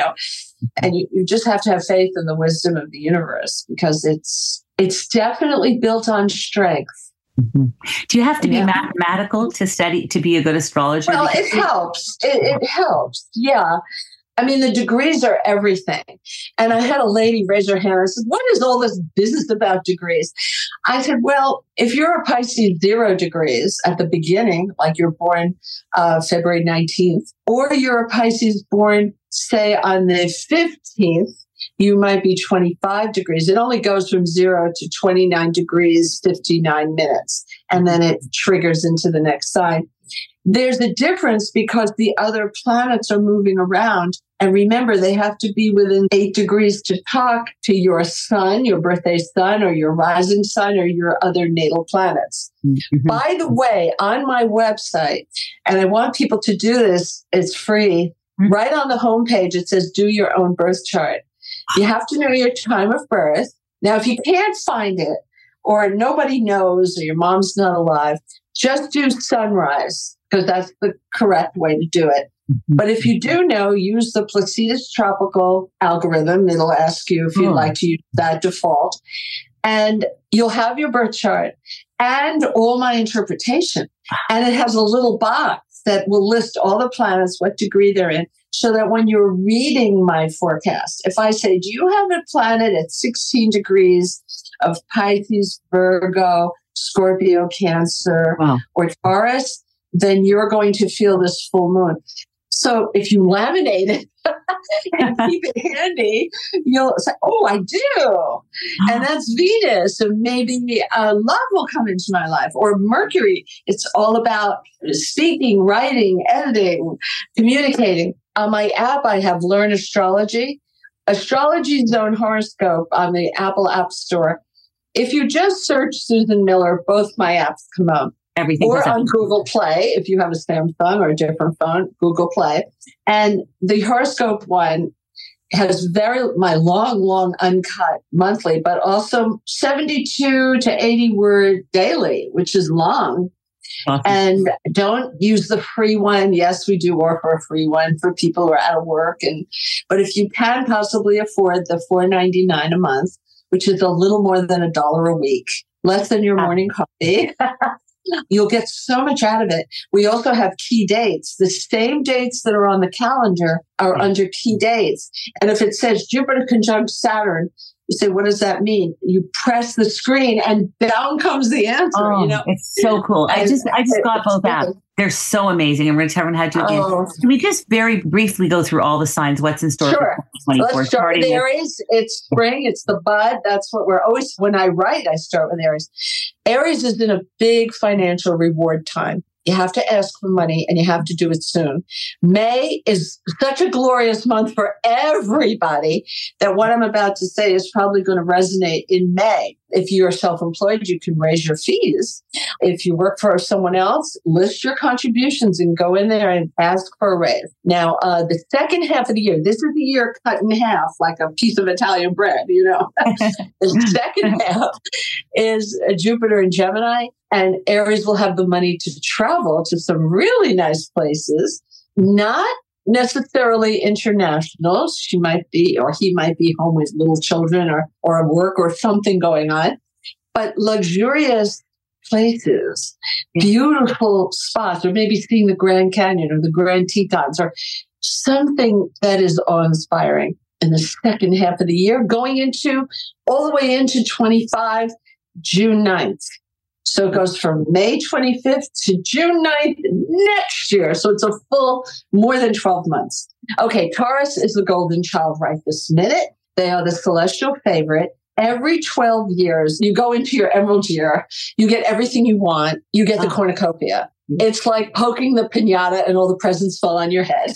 and you just have to have faith in the wisdom of the universe because it's definitely built on strength. Mm-hmm. Do you have to be mathematical to study, to be a good astrologer? Well, it helps. It helps. Yeah. I mean, the degrees are everything. And I had a lady raise her hand and said, what is all this business about degrees? I said, well, if you're a Pisces 0 degrees at the beginning, like you're born February 19th, or you're a Pisces born, say, on the 15th, you might be 25 degrees. It only goes from 0 to 29 degrees, 59 minutes, and then it triggers into the next sign. There's a difference because the other planets are moving around. And remember, they have to be within 8 degrees to talk to your sun, your birthday sun, or your rising sun, or your other natal planets. Mm-hmm. By the way, on my website, and I want people to do this, it's free. Mm-hmm. Right on the homepage, it says, do your own birth chart. You have to know your time of birth. Now, if you can't find it, or nobody knows, or your mom's not alive, just do sunrise, because that's the correct way to do it. But if you do know, use the Placidus Tropical algorithm. It'll ask you if you'd like to use that default. And you'll have your birth chart and all my interpretation. And it has a little box that will list all the planets, what degree they're in, so that when you're reading my forecast, if I say, do you have a planet at 16 degrees of Pisces, Virgo, Scorpio, Cancer, or Taurus, then you're going to feel this full moon. So if you laminate it and keep it handy, you'll say, oh, I do. And that's Venus. And maybe love will come into my life. Or Mercury. It's all about speaking, writing, editing, communicating. On my app, I have Learn Astrology. Astrology Zone Horoscope on the Apple App Store. If you just search Susan Miller, both my apps come up. Everything. Or on Google Play, if you have a Samsung or a different phone, Google Play. And the horoscope one has my long uncut monthly, but also 72 to 80 word daily, which is long. Awesome. And don't use the free one. Yes, we do offer a free one for people who are out of work. But if you can possibly afford the $4.99 a month, which is a little more than $1 a week, less than your morning coffee, you'll get so much out of it. We also have key dates. The same dates that are on the calendar are under key dates. And if it says Jupiter conjunct Saturn, you say, what does that mean? You press the screen and down comes the answer. It's so cool. I just got both apps. They're so amazing. And we're going to tell everyone how to do it. Can we just very briefly go through all the signs? What's in store for 2024? Let's start with Aries. It's spring. It's the bud. That's what we're always, when I write, I start with Aries. Aries is in a big financial reward time. You have to ask for money and you have to do it soon. May is such a glorious month for everybody that what I'm about to say is probably going to resonate in May. If you're self-employed, you can raise your fees. If you work for someone else, list your contributions and go in there and ask for a raise. Now, the second half of the year, this is the year cut in half like a piece of Italian bread, The second half is Jupiter in Gemini, and Aries will have the money to travel to some really nice places, not necessarily international. She might be, or he might be home with little children or at work or something going on, but luxurious places, beautiful spots, or maybe seeing the Grand Canyon or the Grand Tetons or something that is awe-inspiring in the second half of the year, going into all the way into 25, June 9th. So it goes from May 25th to June 9th next year. So it's a full more than 12 months. Okay, Taurus is the golden child right this minute. They are the celestial favorite. Every 12 years, you go into your emerald year, you get everything you want, you get the cornucopia. It's like poking the piñata and all the presents fall on your head.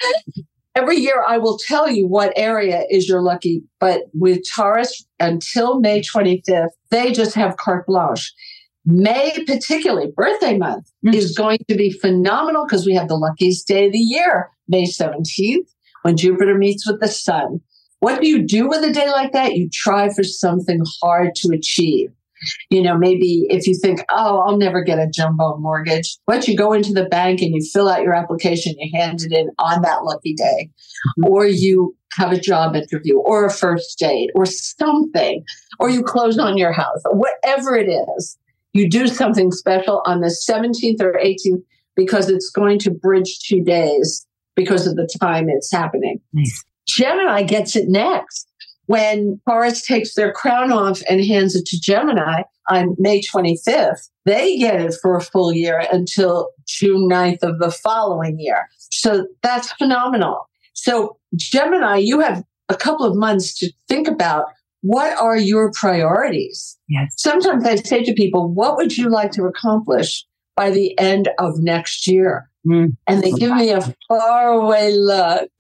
Every year, I will tell you what area is your lucky, but with Taurus, until May 25th, they just have carte blanche. May, particularly birthday month, is going to be phenomenal because we have the luckiest day of the year, May 17th, when Jupiter meets with the sun. What do you do with a day like that? You try for something hard to achieve. Maybe if you think, I'll never get a jumbo mortgage, but you go into the bank and you fill out your application, you hand it in on that lucky day, or you have a job interview or a first date or something, or you close on your house, or whatever it is. You do something special on the 17th or 18th because it's going to bridge 2 days because of the time it's happening. Nice. Gemini gets it next. When Taurus takes their crown off and hands it to Gemini on May 25th, they get it for a full year until June 9th of the following year. So that's phenomenal. So Gemini, you have a couple of months to think about what are your priorities. Yes. Sometimes I say to people, what would you like to accomplish by the end of next year? And they give me a faraway look.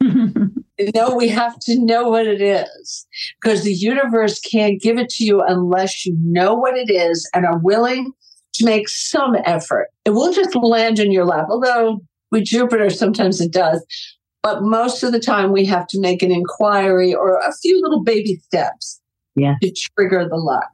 No, we have to know what it is, because the universe can't give it to you unless you know what it is and are willing to make some effort. It won't just land in your lap, although with Jupiter, sometimes it does. But most of the time, we have to make an inquiry or a few little baby steps to trigger the luck.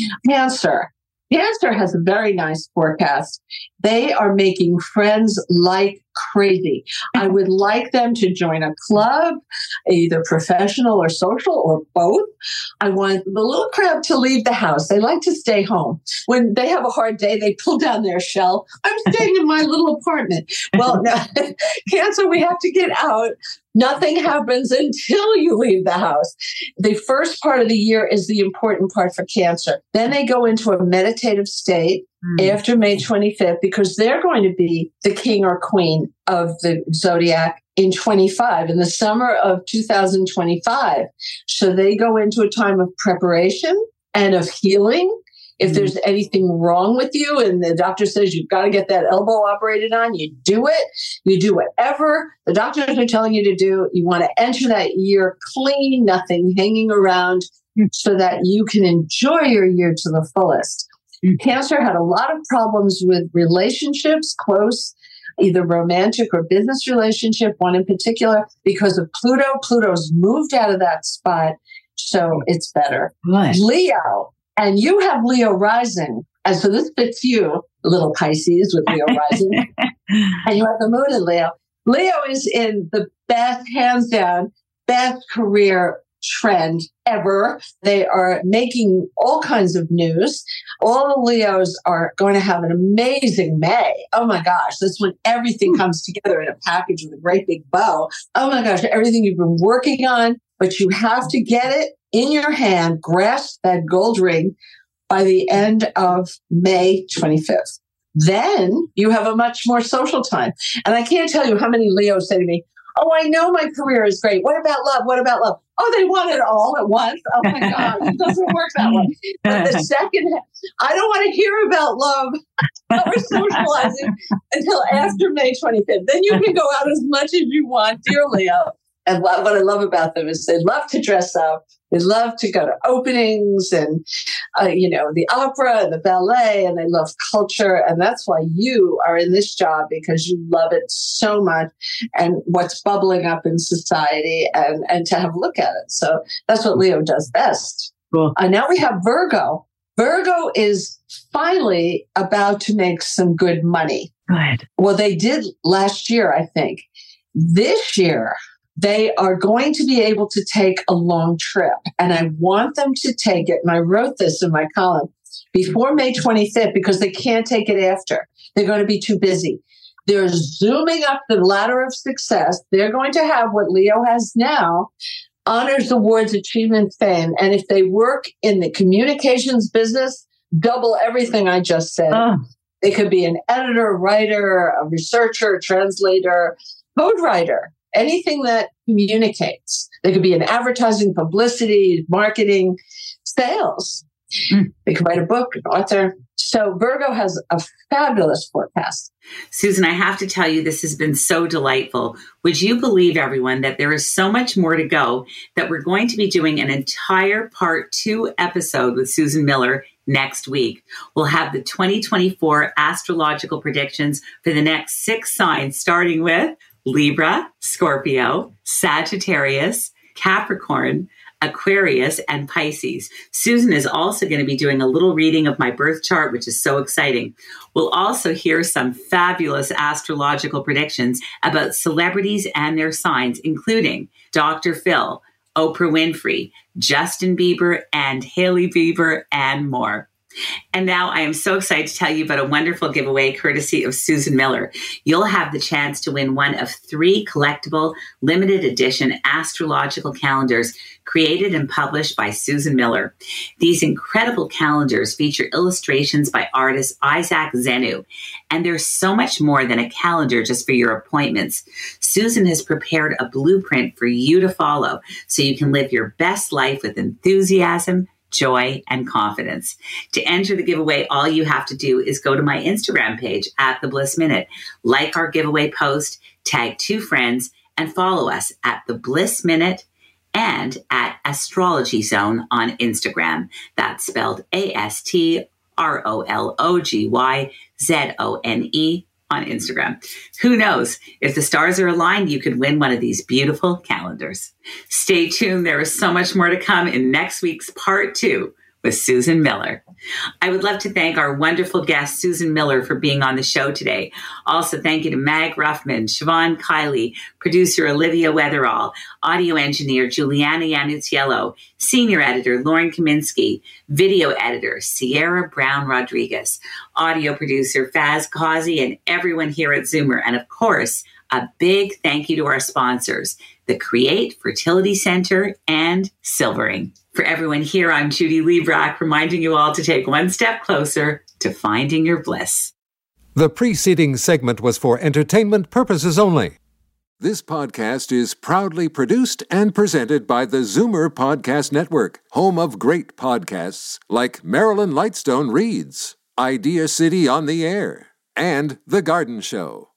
Cancer. Cancer has a very nice forecast. They are making friends like crazy. I would like them to join a club, either professional or social or both. I want the little crab to leave the house. They like to stay home. When they have a hard day, they pull down their shell. I'm staying in my little apartment. Well, no, Cancer, we have to get out. Nothing happens until you leave the house. The first part of the year is the important part for Cancer. Then they go into a meditative state after May 25th, because they're going to be the king or queen of the zodiac in 25, in the summer of 2025. So they go into a time of preparation and of healing. If there's anything wrong with you and the doctor says you've got to get that elbow operated on, you do it. You do whatever the doctors are telling you to do. You want to enter that year clean, nothing hanging around, so that you can enjoy your year to the fullest. Cancer had a lot of problems with relationships, close, either romantic or business relationship, one in particular, because of Pluto. Pluto's moved out of that spot, so it's better. Right. Leo. And you have Leo rising. And so this fits you, little Pisces with Leo rising. And you have the moon in Leo. Leo is in the best, hands down, best career trend ever. They are making all kinds of news. All the Leos are going to have an amazing May. Oh my gosh. That's when everything comes together in a package with a great big bow. Oh my gosh. Everything you've been working on, but you have to get it in your hand, grasp that gold ring by the end of May 25th. Then you have a much more social time. And I can't tell you how many Leos say to me, oh, I know my career is great. What about love? What about love? Oh, they want it all at once. Oh my God, it doesn't work that way. But the second, I don't want to hear about love or socializing until after May 25th. Then you can go out as much as you want, dear Leo. And what I love about them is they love to dress up. They love to go to openings and, the opera and the ballet, and they love culture. And that's why you are in this job, because you love it so much and what's bubbling up in society and to have a look at it. So that's what Leo does best. Cool. Now we have Virgo. Virgo is finally about to make some good money. Good. Well, they did last year, I think. This year, they are going to be able to take a long trip, and I want them to take it. And I wrote this in my column before May 25th, because they can't take it after. They're going to be too busy. They're zooming up the ladder of success. They're going to have what Leo has now, honors, awards, achievement, fame. And if they work in the communications business, double everything I just said. They could be an editor, writer, a researcher, translator, code writer. Anything that communicates. They could be in advertising, publicity, marketing, sales. They could write a book, an author. So Virgo has a fabulous forecast. Susan, I have to tell you, this has been so delightful. Would you believe, everyone, that there is so much more to go, that we're going to be doing an entire part 2 episode with Susan Miller next week. We'll have the 2024 astrological predictions for the next 6 signs, starting with Libra, Scorpio, Sagittarius, Capricorn, Aquarius, and Pisces. Susan is also going to be doing a little reading of my birth chart, which is so exciting. We'll also hear some fabulous astrological predictions about celebrities and their signs, including Dr. Phil, Oprah Winfrey, Justin Bieber, and Hailey Bieber, and more. And now I am so excited to tell you about a wonderful giveaway courtesy of Susan Miller. You'll have the chance to win one of 3 collectible limited edition astrological calendars created and published by Susan Miller. These incredible calendars feature illustrations by artist Isaac Zenu. And there's so much more than a calendar just for your appointments. Susan has prepared a blueprint for you to follow so you can live your best life with enthusiasm, joy, and confidence. To enter the giveaway, all you have to do is go to my Instagram page at The Bliss Minute, like our giveaway post, tag 2 friends, and follow us at The Bliss Minute and at Astrology Zone on Instagram. That's spelled ASTROLOGYZONE on Instagram. Who knows? If the stars are aligned, you could win one of these beautiful calendars. Stay tuned. There is so much more to come in next week's part 2 with Susan Miller. I would love to thank our wonderful guest, Susan Miller, for being on the show today. Also, thank you to Mag Ruffman, Siobhan Kiley, producer Olivia Weatherall, audio engineer Juliana Yanuziello, senior editor Lauren Kaminsky, video editor Sierra Brown Rodriguez, audio producer Faz Kazi, and everyone here at Zoomer. And of course, a big thank you to our sponsors, the Create Fertility Center and Silvering. For everyone here, I'm Judy Liebrack, reminding you all to take one step closer to finding your bliss. The preceding segment was for entertainment purposes only. This podcast is proudly produced and presented by the Zoomer Podcast Network, home of great podcasts like Marilyn Lightstone Reads, Idea City on the Air, and The Garden Show.